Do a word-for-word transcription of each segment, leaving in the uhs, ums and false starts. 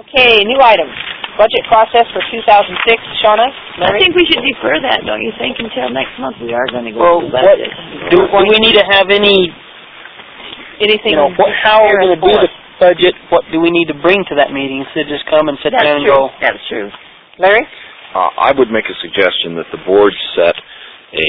Okay, new item. Budget process for two thousand six. Shauna? Larry? I think we should defer that, don't you think, until next month? We are going to go well, to the budget. What, do, do we need to have any, anything? You know, what, how are we going to do the budget? What do we need to bring to that meeting instead of just come and sit That's there and true. go? That's true. Larry? Uh, I would make a suggestion that the board set a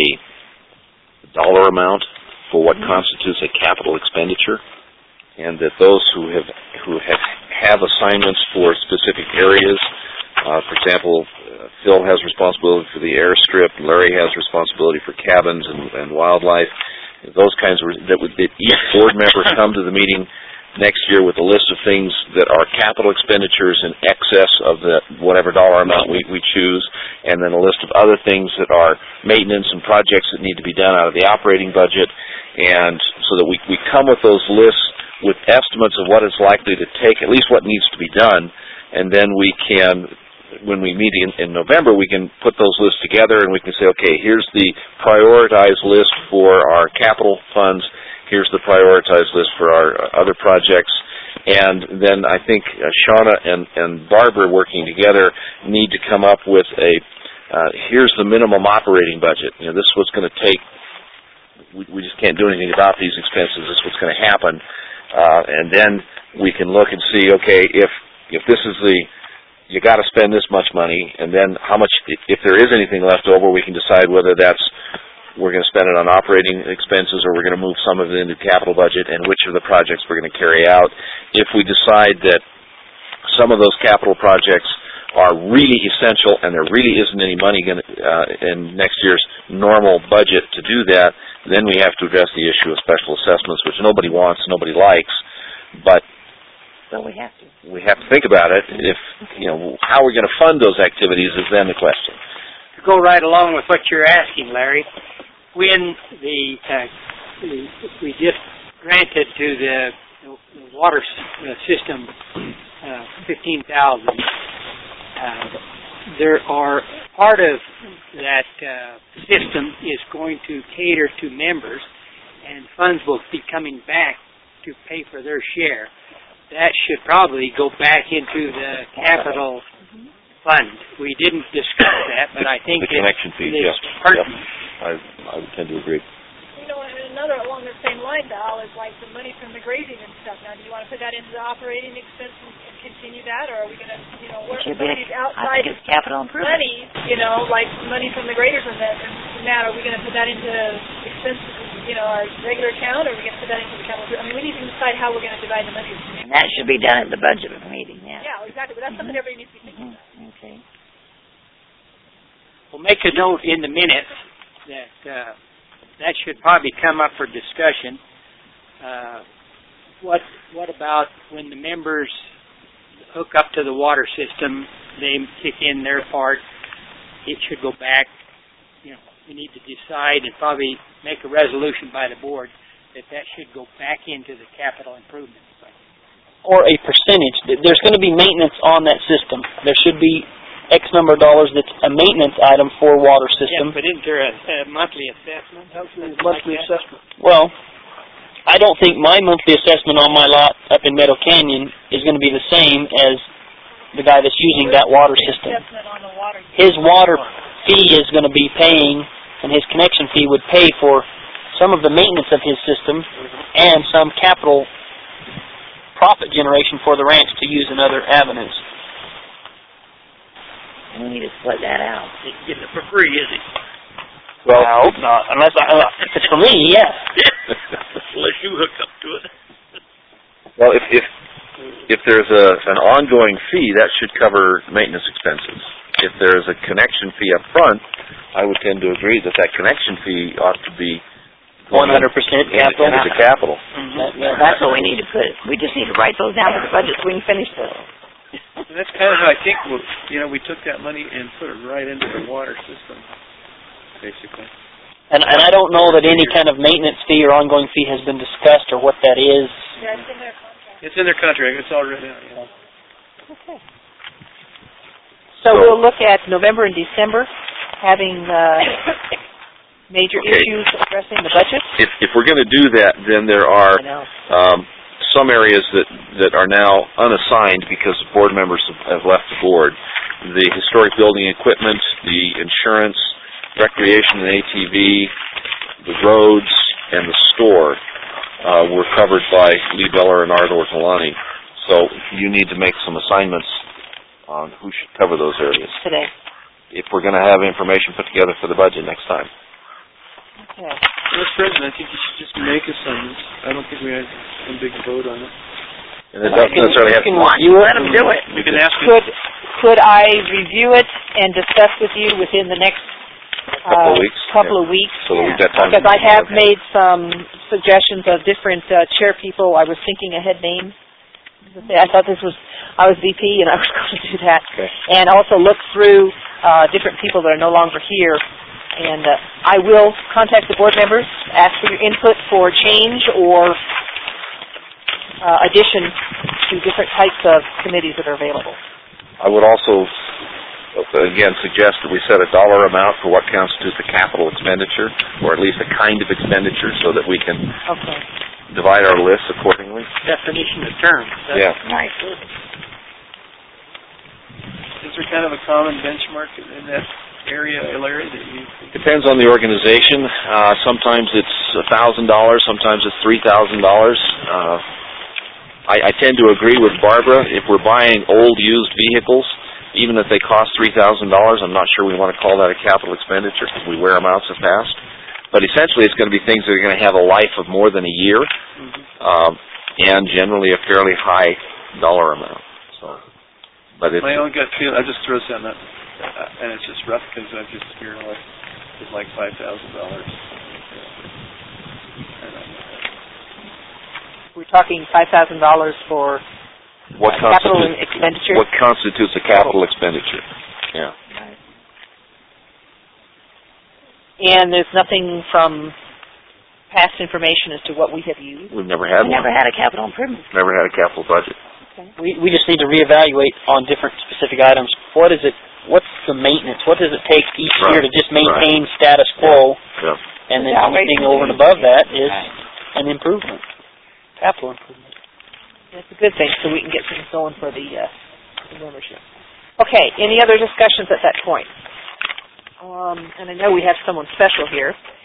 dollar amount for what mm-hmm. constitutes a capital expenditure, and that those who have who have, have assignments for specific areas, uh, for example, uh, Phil has responsibility for the airstrip, Larry has responsibility for cabins and, and wildlife, those kinds of, that would, that each board member come to the meeting next year with a list of things that are capital expenditures in excess of the whatever dollar amount we, we choose, and then a list of other things that are maintenance and projects that need to be done out of the operating budget, and so that we, we come with those lists with estimates of what it's likely to take, at least what needs to be done, and then we can, when we meet in, in November, we can put those lists together and we can say, okay, here's the prioritized list for our capital funds, here's the prioritized list for our other projects, and then I think uh, Shauna and, and Barbara working together need to come up with a, uh, here's the minimum operating budget. You know, this is what's going to take, we, we just can't do anything about these expenses, this is what's going to happen, uh, and then we can look and see, okay, if, if this is the, you got to spend this much money, and then how much, if there is anything left over, we can decide whether that's we're going to spend it on operating expenses or we're going to move some of it into capital budget, and which of the projects we're going to carry out. If we decide that some of those capital projects are really essential and there really isn't any money going to, uh, in next year's normal budget to do that, then we have to address the issue of special assessments, which nobody wants, nobody likes, but so we have to. We have to think about it. If, you know, how we're going to fund those activities is then the question. To go right along with what you're asking, Larry, when the, uh, the we just granted to the, the water system uh, fifteen thousand, uh, there are part of that uh, system is going to cater to members, and funds will be coming back to pay for their share. That should probably go back into the capital fund. We didn't discuss that, but I think the connection fee, yes. pertinent. Yep. I, I would tend to agree. You know, and another along the same line, Val, is like the money from the grazing and stuff. Now, do you want to put that into the operating expense and, and continue that, or are we going to, you know, work some of these outside I think it's capital improvement. money, you know, like money from the graders and that, and that, are we going to put that into expenses, you know, our regular account, or are we going to put that into the capital? I mean, we need to decide how we're going to divide the money. And that should be done at the budget meeting, yeah. Yeah, exactly. But that's mm-hmm. something everybody needs to be thinking mm-hmm. about. Okay. Well, make a note in the minutes that uh, that should probably come up for discussion. Uh, what what about when the members hook up to the water system, they kick in their part, it should go back. You know, we need to decide and probably make a resolution by the board that that should go back into the capital improvement. Or a percentage. There's going to be maintenance on that system. There should be X number of dollars that's a maintenance item for water system. Yeah, but isn't there a, a monthly assessment? Monthly like assessment. Well, I don't think my monthly assessment on my lot up in Meadow Canyon is going to be the same as the guy that's using that water system. His water fee is going to be paying, and his connection fee would pay for some of the maintenance of his system and some capital profit generation for the ranch to use in other avenues. We need to split that out. He's getting it for free, is he? Well, I hope not. Unless I, uh, if it's for me, yes. Unless you hook up to it. Well, if if if there's a an ongoing fee, that should cover maintenance expenses. If there's a connection fee up front, I would tend to agree that that connection fee ought to be one hundred percent capital. Into the capital. Mm-hmm. that, yeah, that's what we need to put. We just need to write those down for the budget so we can finish this. That's kind of how I think, we'll, you know, we took that money and put it right into the water system, basically. And, and I don't know that any kind of maintenance fee or ongoing fee has been discussed or what that is. Yeah, it's in their contract. It's in their contract. It's all written out, yeah. Okay. So, so we'll look at November and December having uh, major okay. issues addressing the budget? If, if we're going to do that, then there are um, some areas that that are now unassigned because board members have left the board. The historic building equipment, the insurance, recreation and A T V, the roads, and the store uh, were covered by Lee Beller and Art Ortolani. So you need to make some assignments on who should cover those areas today, if we're going to have information put together for the budget next time. Okay. Mister President, I think you should just make assignments. I don't think we had a big vote on it. And it doesn't necessarily have to You let them do it. You can ask me. Could could I review it and discuss with you within the next couple uh, of weeks? couple yeah. of weeks? So that we've got time. Because I have made some suggestions of different uh, chair people. I was thinking ahead names. I thought this was, I was V P and I was going to do that. Okay. And also look through uh, different people that are no longer here. And uh, I will contact the board members, ask for your input for change or uh, addition to different types of committees that are available. I would also, again, suggest that we set a dollar amount for what constitutes a capital expenditure, or at least a kind of expenditure, so that we can Okay. divide our lists accordingly. Definition of terms. Yeah. Nice. Is there kind of a common benchmark in that area, Larry, that you think? Depends on the organization. Uh, sometimes it's a thousand dollars. Sometimes it's three thousand dollars. Uh, I, I tend to agree with Barbara. If we're buying old, used vehicles, even if they cost three thousand dollars, I'm not sure we want to call that a capital expenditure because we wear them out so fast. But essentially, it's going to be things that are going to have a life of more than a year, Mm-hmm. um, and generally a fairly high dollar amount. So, but it's, My own gut feel, I just throw something out, uh, and it's just rough because I've just heard like it's like five thousand dollars. We're talking five thousand dollars for what uh, capital constitutes expenditure. what constitutes a capital expenditure? Yeah. And there's nothing from past information as to what we have used. We've never had We one. never had a capital improvement. Never had a capital budget. We we just need to reevaluate on different specific items. What is it? What's the maintenance? What does it take each Right. year to just maintain status quo? Yeah. And then Yeah, anything wait. over and above that is Right. an improvement, capital improvement. That's a good thing, so we can get things going for the, uh, the membership. Okay, any other discussions at that point? Um, and I know we have someone special here.